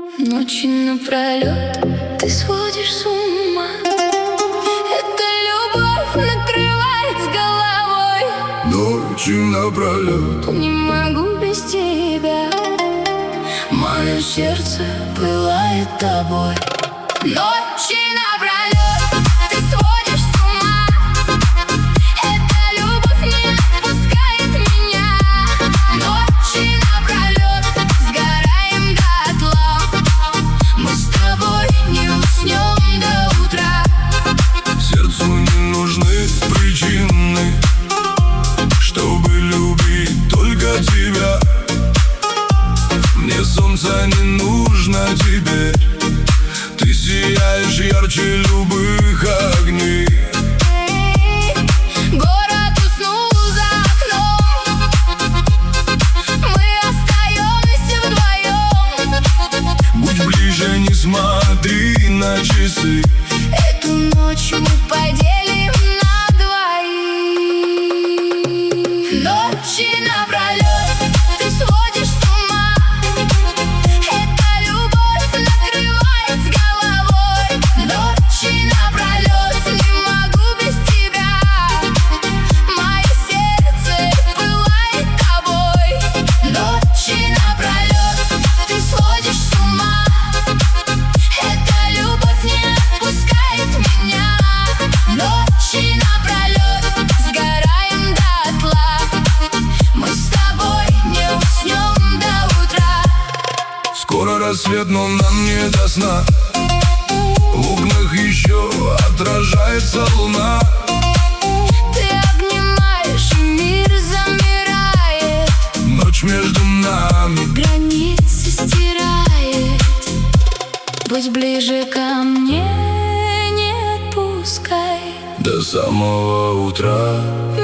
Ночи напролет ты сводишь с ума. Эта любовь накрывает с головой. Ночи напролет Не могу без тебя. Мое сердце пылает тобой. Ночи напролет ты сводишь с ума. Эта любовь не отпускает меня. Ночи напролет сгораем дотла. Мы с тобой не уснем до утра. сердцу не нужны причины, чтобы любить только тебя. Мне солнца не нужно теперь. Ты сияешь ярче любых огней. Город уснул за окном. Мы остаемся вдвоем. Будь ближе, не смотри на часы. Эту ночь мы поделим на двоих. Ночи напролет ты сводишь с ума. Эта любовь накрывает с головой. Ночи напролет не могу без тебя. Мое сердце пылает тобой. Ночи напролет ты сводишь с ума. Эта любовь не отпускает меня. Ночи напролет сгораем дотла. Мы с тобой не уснем до утра. Скоро рассвет, но нам не до сна. В окнах еще отражается луна. Ты обнимаешь, и мир замирает. Ночь между нами Границы стирает. Будь ближе ко мне, не отпускай. до самого утра.